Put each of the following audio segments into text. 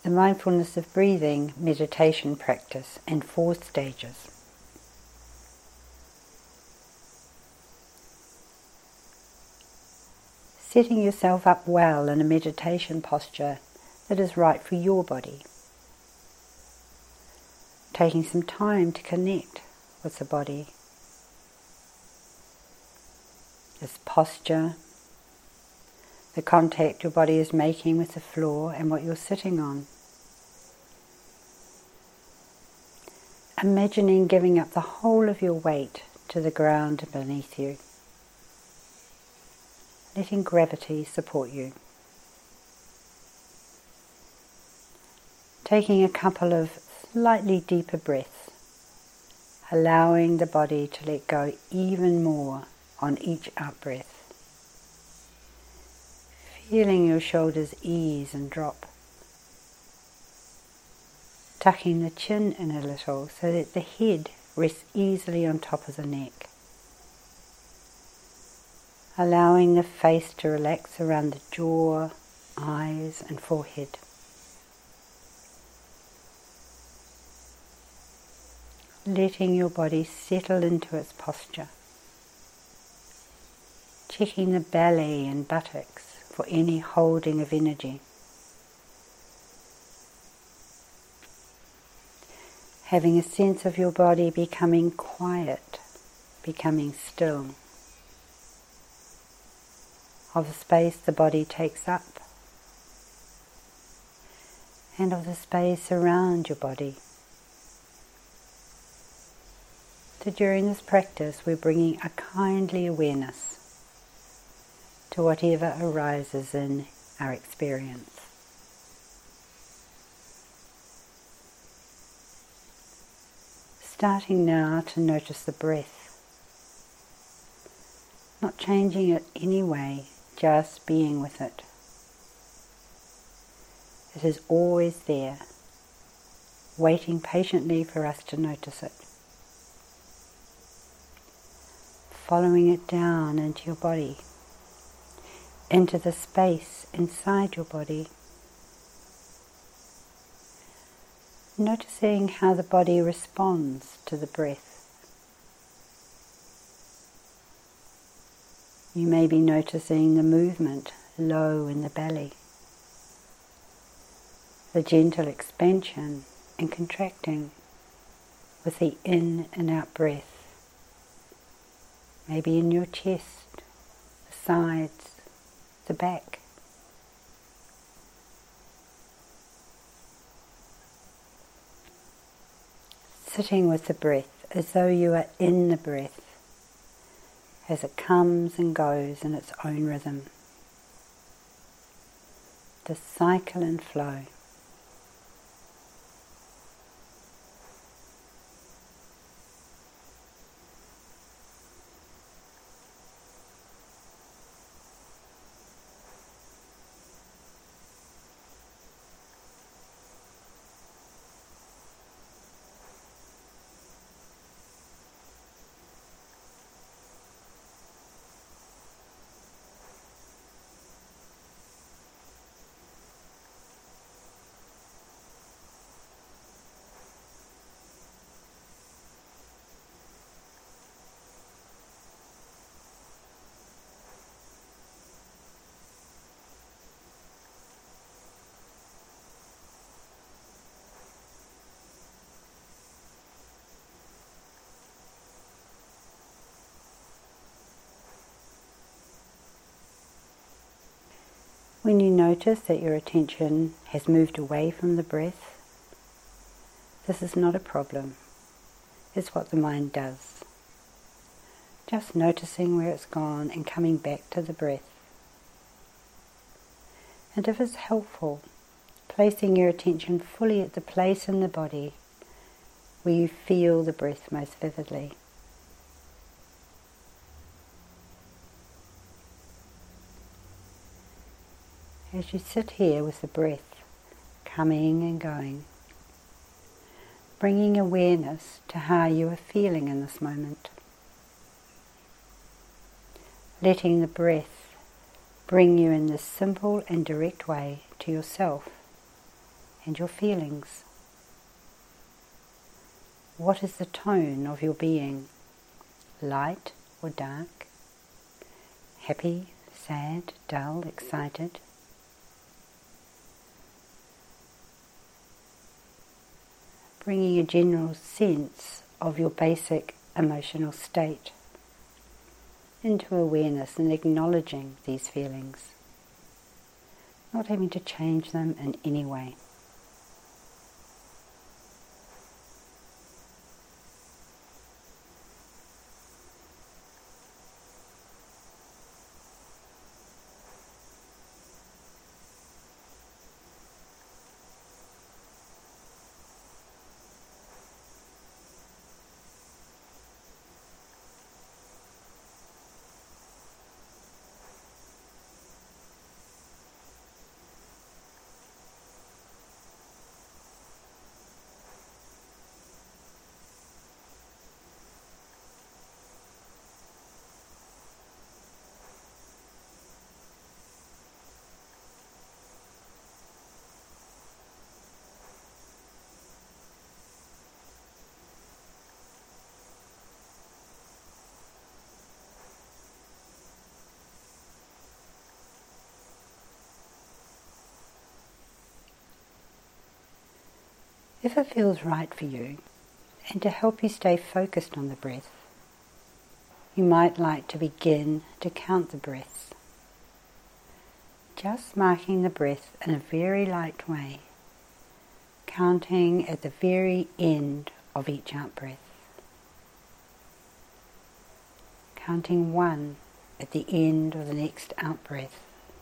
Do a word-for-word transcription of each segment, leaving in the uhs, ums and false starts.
the mindfulness of breathing meditation practice in four stages. Setting yourself up well in a meditation posture that is right for your body. Taking some time to connect with the body. This posture, the contact your body is making with the floor and what you're sitting on. Imagining giving up the whole of your weight to the ground beneath you. Letting gravity support you. Taking a couple of slightly deeper breaths, allowing the body to let go even more on each out-breath. Feeling your shoulders ease and drop. Tucking the chin in a little so that the head rests easily on top of the neck. Allowing the face to relax around the jaw, eyes and forehead. Letting your body settle into its posture. Checking the belly and buttocks for any holding of energy. Having a sense of your body becoming quiet, becoming still. Of the space the body takes up, and of the space around your body. So during this practice we're bringing a kindly awareness to whatever arises in our experience. Starting now to notice the breath, not changing it anyway, just being with it. It is always there, waiting patiently for us to notice it. Following it down into your body, into the space inside your body. Noticing how the body responds to the breath. You may be noticing the movement low in the belly, the gentle expansion and contracting with the in and out breath. Maybe in your chest, the sides, the back. Sitting with the breath as though you are in the breath as it comes and goes in its own rhythm. The cycle and flow. When you notice that your attention has moved away from the breath, this is not a problem. It's what the mind does. Just noticing where it's gone and coming back to the breath. And if it's helpful, placing your attention fully at the place in the body where you feel the breath most vividly. As you sit here with the breath coming and going, bringing awareness to how you are feeling in this moment. Letting the breath bring you in this simple and direct way to yourself and your feelings. What is the tone of your being? Light or dark? Happy, sad, dull, excited? Bringing a general sense of your basic emotional state into awareness and acknowledging these feelings, not having to change them in any way. If it feels right for you, and to help you stay focused on the breath, you might like to begin to count the breaths, just marking the breath in a very light way, counting at the very end of each out-breath, counting one at the end of the next out-breath,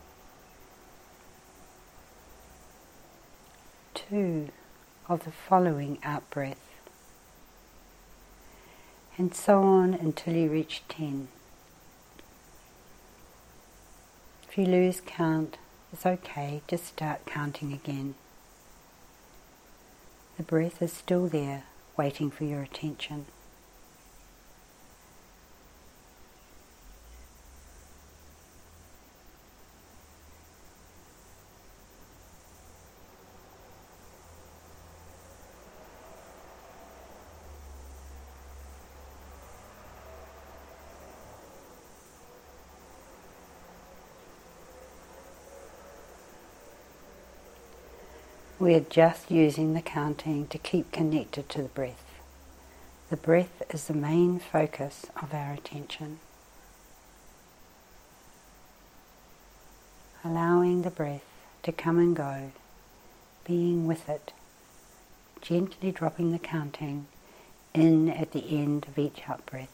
two of the following out-breath, and so on until you reach ten. If you lose count, it's okay, just start counting again. The breath is still there, waiting for your attention. We are just using the counting to keep connected to the breath. The breath is the main focus of our attention. Allowing the breath to come and go, being with it, gently dropping the counting in at the end of each out-breath.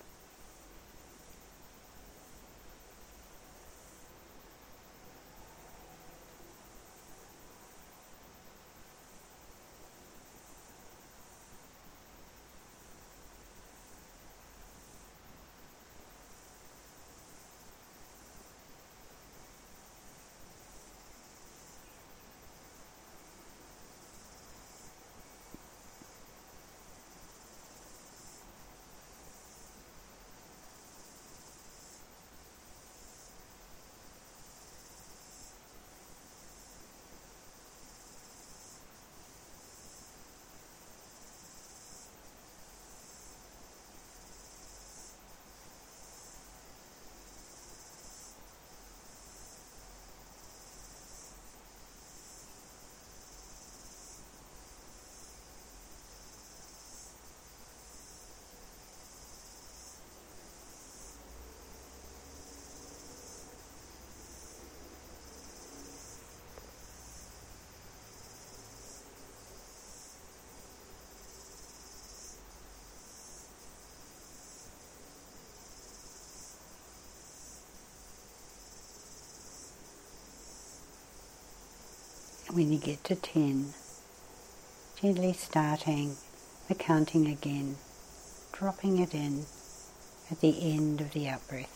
When you get to ten, gently starting the counting again, dropping it in at the end of the out-breath.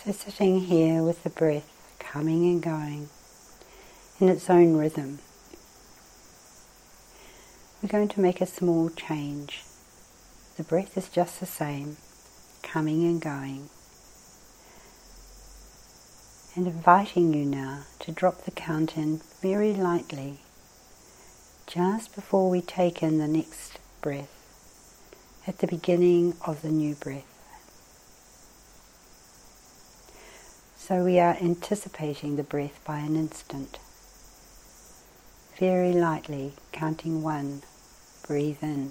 So sitting here with the breath coming and going in its own rhythm, we're going to make a small change. The breath is just the same, coming and going. And inviting you now to drop the count in very lightly, just before we take in the next breath, at the beginning of the new breath. So we are anticipating the breath by an instant. Very lightly, counting one, breathe in.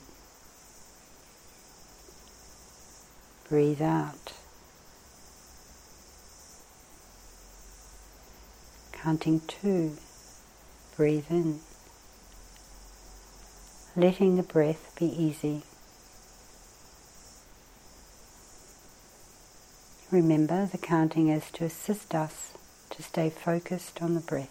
Breathe out. Counting two, breathe in. Letting the breath be easy. Remember, the counting is to assist us to stay focused on the breath.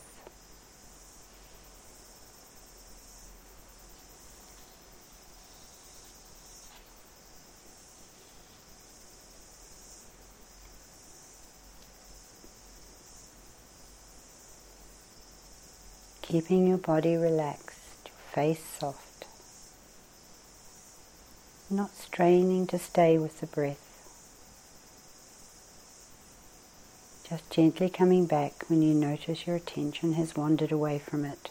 Keeping your body relaxed, your face soft. Not straining to stay with the breath. Just gently coming back when you notice your attention has wandered away from it.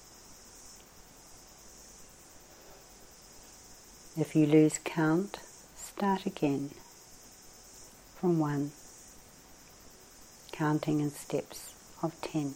If you lose count, start again from one, counting in steps of ten.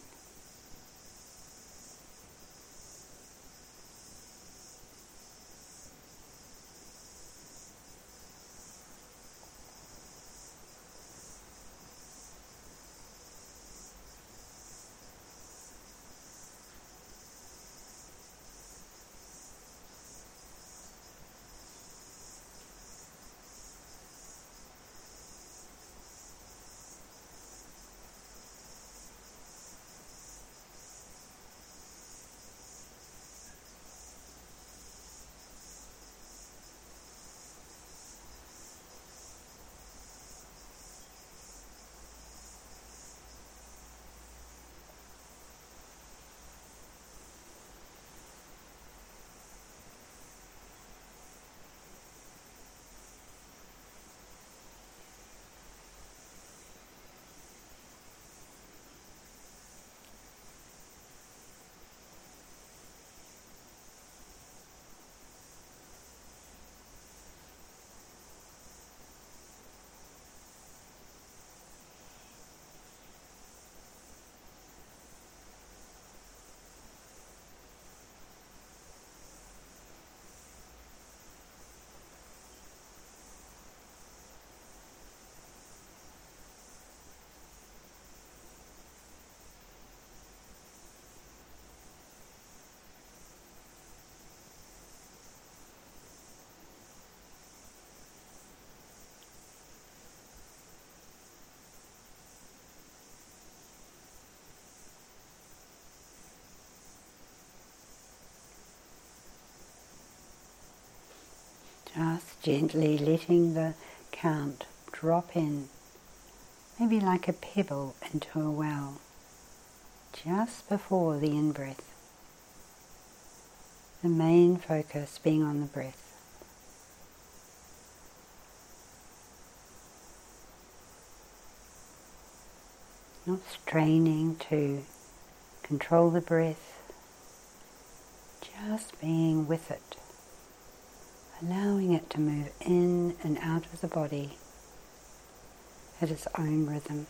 Just gently letting the count drop in, maybe like a pebble into a well, just before the in-breath. The main focus being on the breath. Not straining to control the breath, just being with it. Allowing it to move in and out of the body at its own rhythm.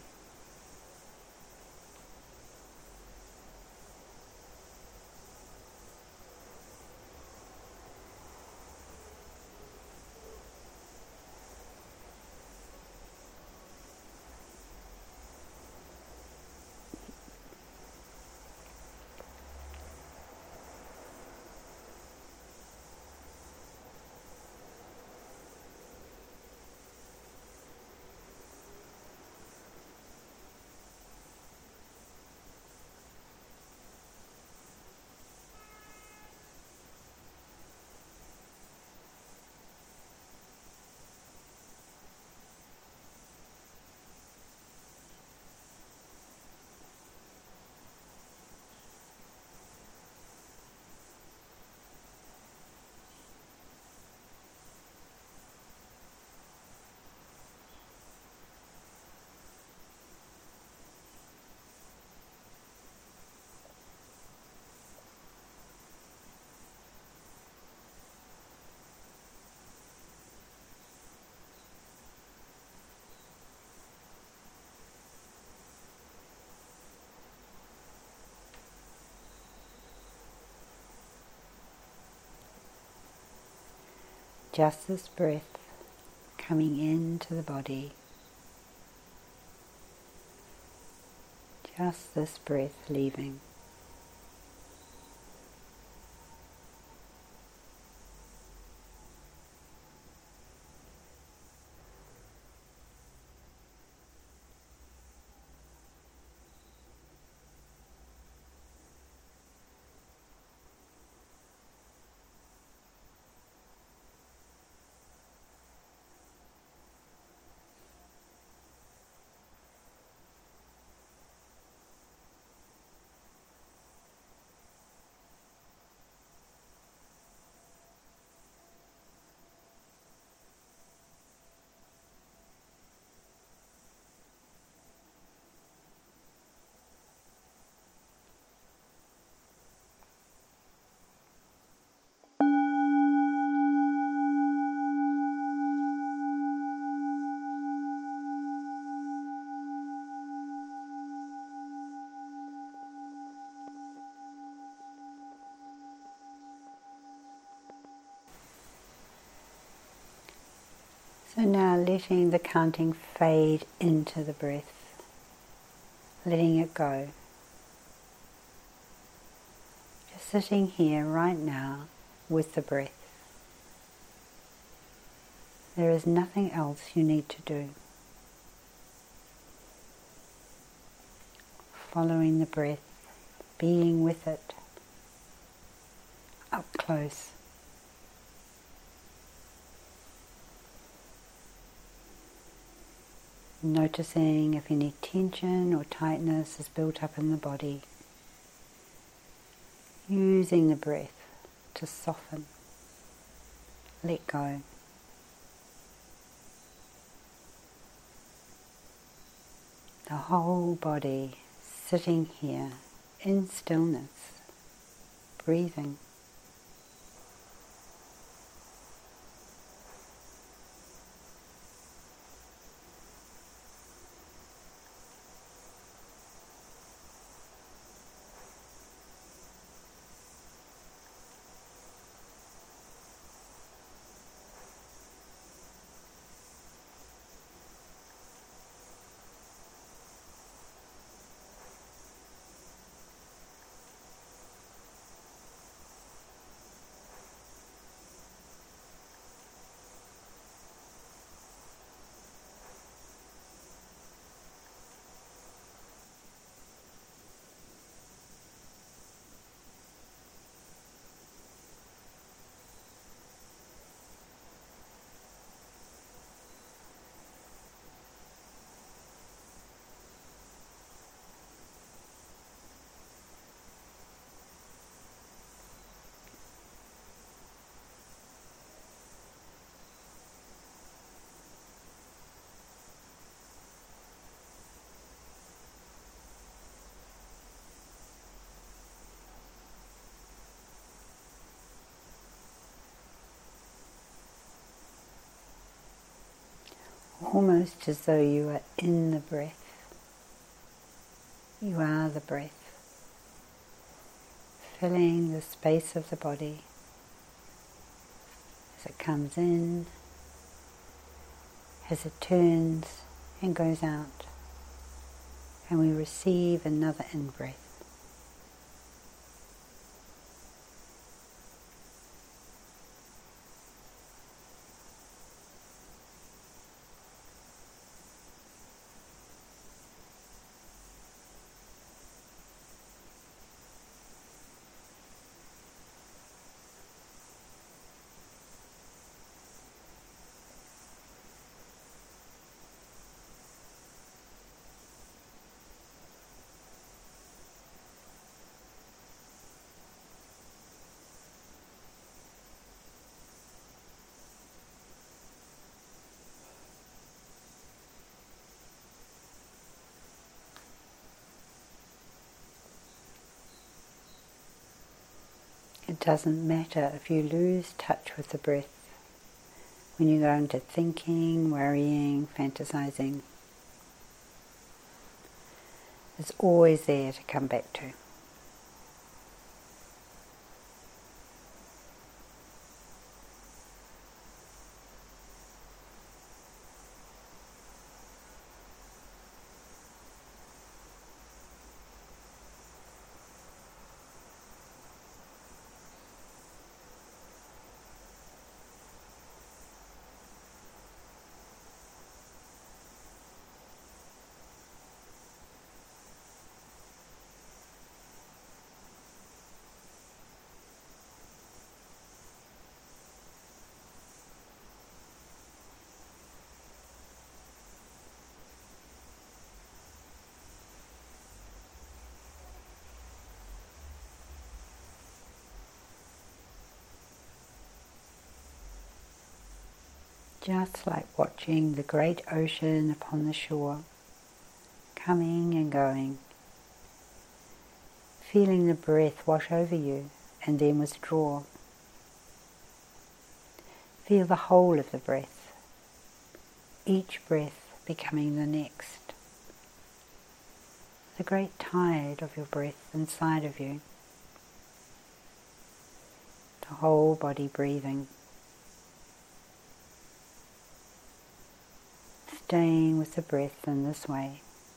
Just this breath coming into the body. Just this breath leaving. So now letting the counting fade into the breath, letting it go. Just sitting here right now with the breath. There is nothing else you need to do. Following the breath, being with it, up close. Noticing if any tension or tightness is built up in the body. Using the breath to soften, let go. The whole body sitting here in stillness, breathing. Almost as though you are in the breath. You are the breath, filling the space of the body as it comes in, as it turns and goes out, and we receive another in-breath. It doesn't matter if you lose touch with the breath when you go into thinking, worrying, fantasizing. It's always there to come back to. Just like watching the great ocean upon the shore, coming and going, feeling the breath wash over you and then withdraw. Feel the whole of the breath, each breath becoming the next. The great tide of your breath inside of you. The whole body breathing. Staying with the breath in this way.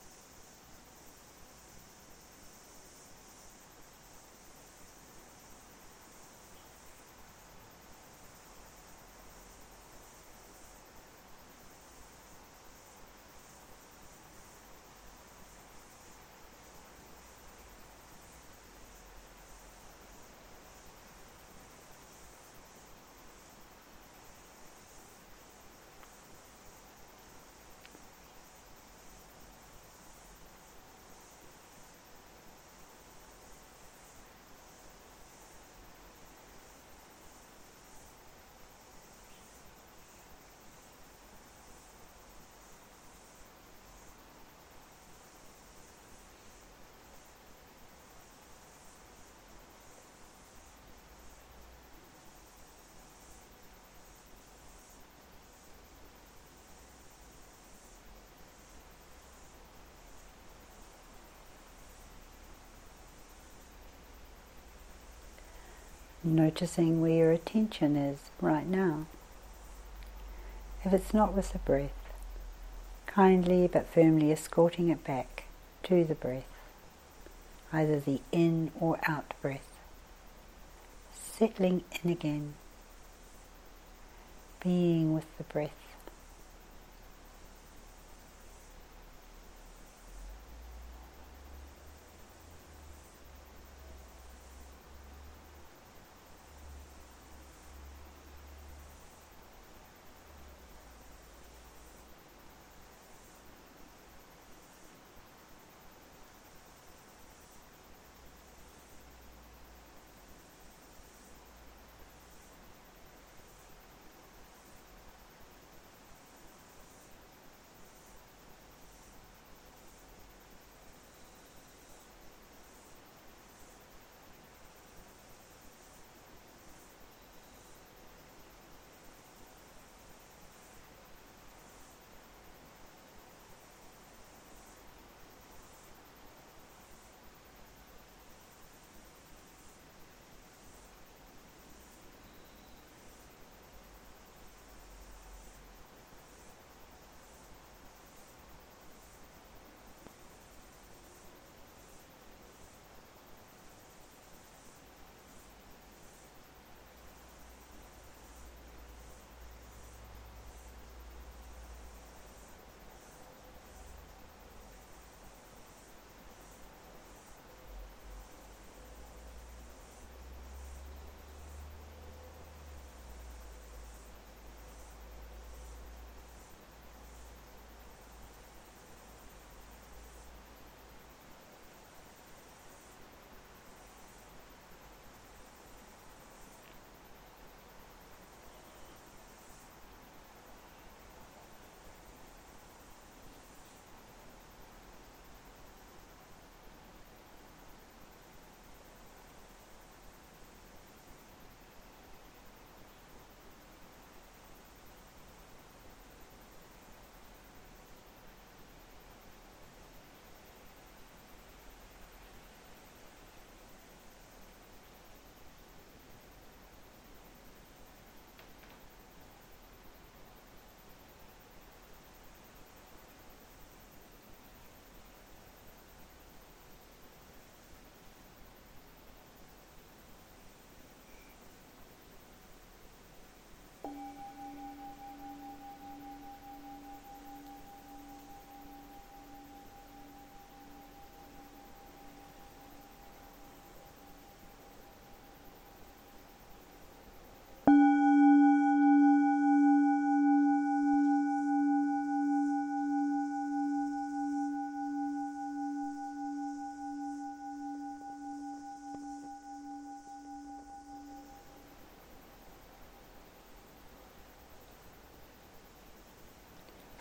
Noticing where your attention is right now. If it's not with the breath, kindly but firmly escorting it back to the breath, either the in or out breath. Settling in again, being with the breath.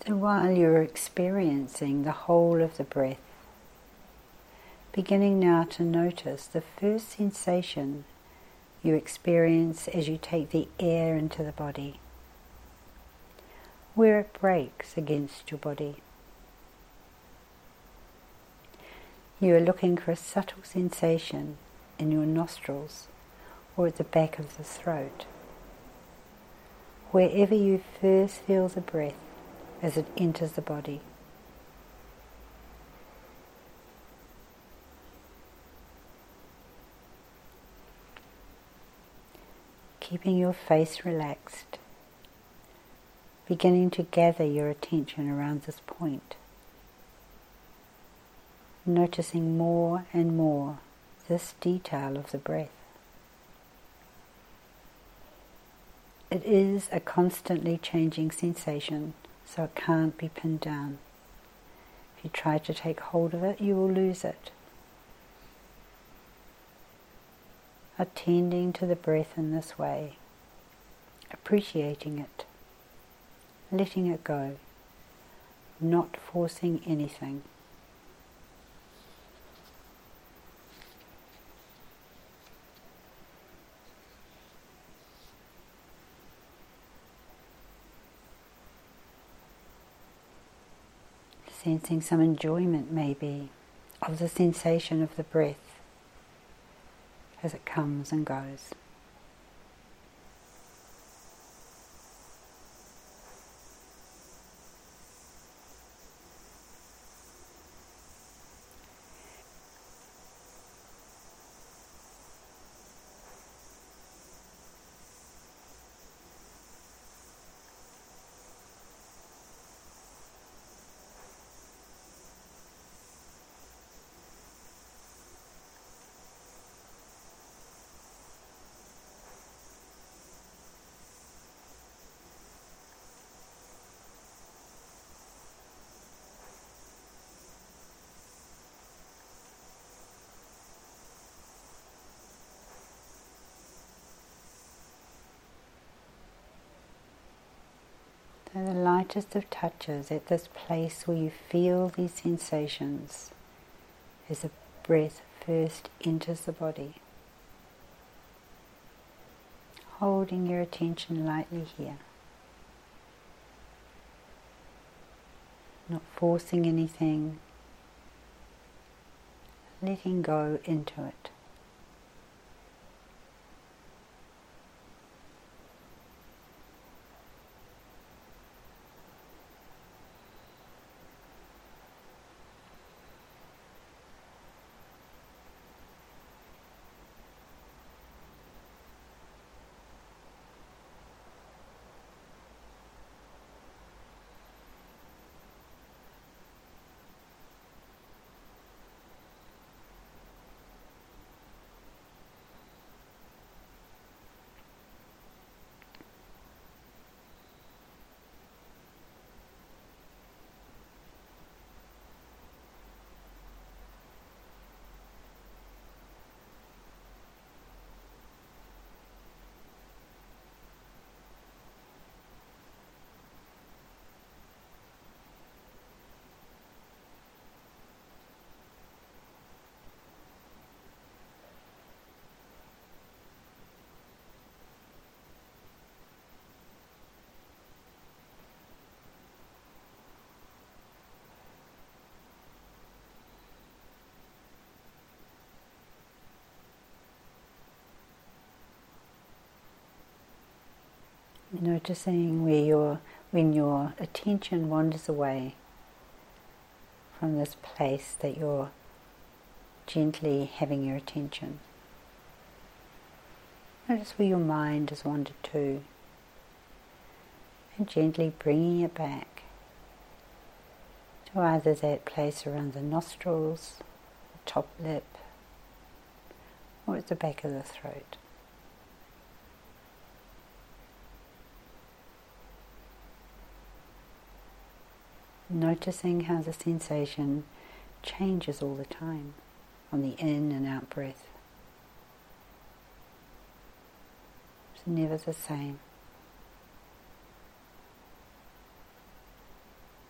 So while you're experiencing the whole of the breath, beginning now to notice the first sensation you experience as you take the air into the body, where it breaks against your body. You are looking for a subtle sensation in your nostrils or at the back of the throat, wherever you first feel the breath as it enters the body. Keeping your face relaxed, beginning to gather your attention around this point, noticing more and more this detail of the breath. It is a constantly changing sensation, so it can't be pinned down. If you try to take hold of it, you will lose it. Attending to the breath in this way, appreciating it, letting it go, not forcing anything. Sensing some enjoyment maybe of the sensation of the breath as it comes and goes. So the lightest of touches at this place where you feel these sensations as the breath first enters the body. Holding your attention lightly here. Not forcing anything. Letting go into it. Noticing where your, when your attention wanders away from this place that you're gently having your attention. Notice where your mind has wandered to, and gently bringing it back to either that place around the nostrils, the top lip, or at the back of the throat. Noticing how the sensation changes all the time on the in and out breath. It's never the same.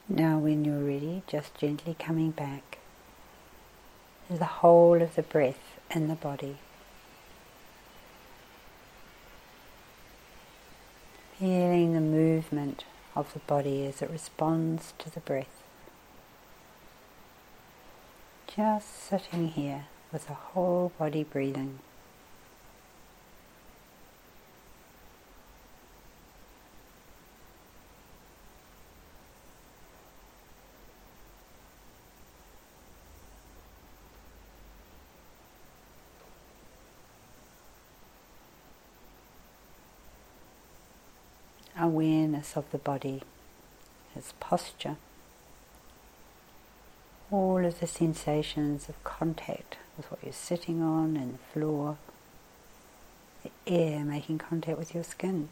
Now when you're ready, just gently coming back to the whole of the breath in the body. Feeling the movement of the body as it responds to the breath. Just sitting here with the whole body breathing. Awareness of the body, its posture, all of the sensations of contact with what you're sitting on and the floor, the air making contact with your skin.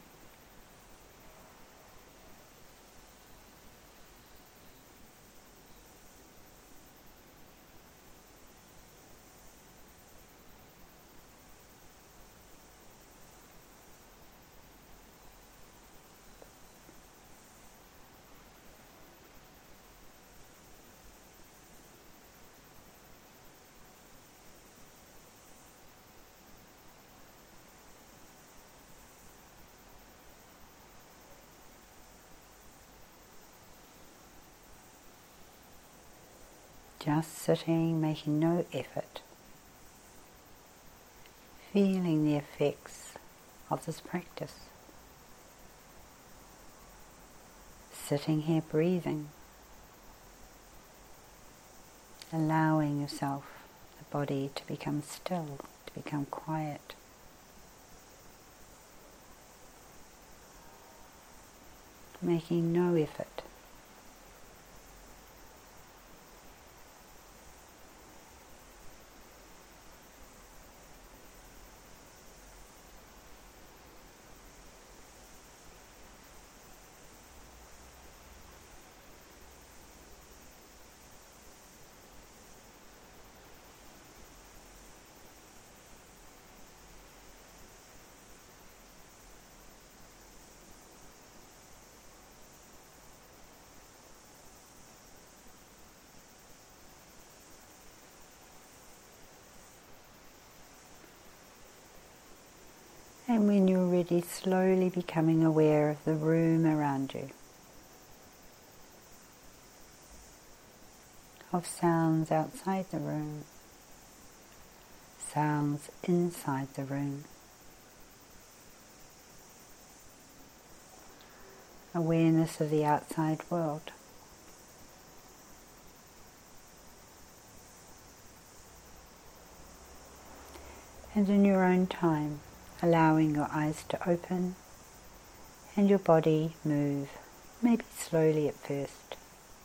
Just sitting, making no effort, feeling the effects of this practice. Sitting here breathing, allowing yourself, the body, to become still, to become quiet. Making no effort. And when you're ready, slowly becoming aware of the room around you, of sounds outside the room, sounds inside the room. Awareness of the outside world. And in your own time, allowing your eyes to open and your body move, maybe slowly at first.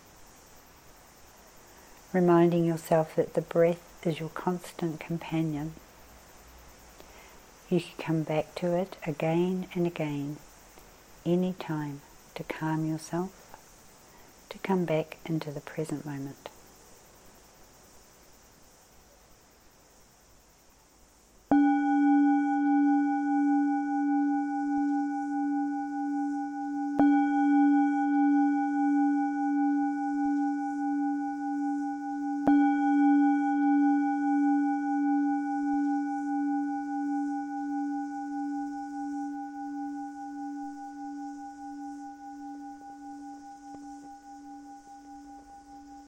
Reminding yourself that the breath is your constant companion. You can come back to it again and again, any time, to calm yourself, to come back into the present moment.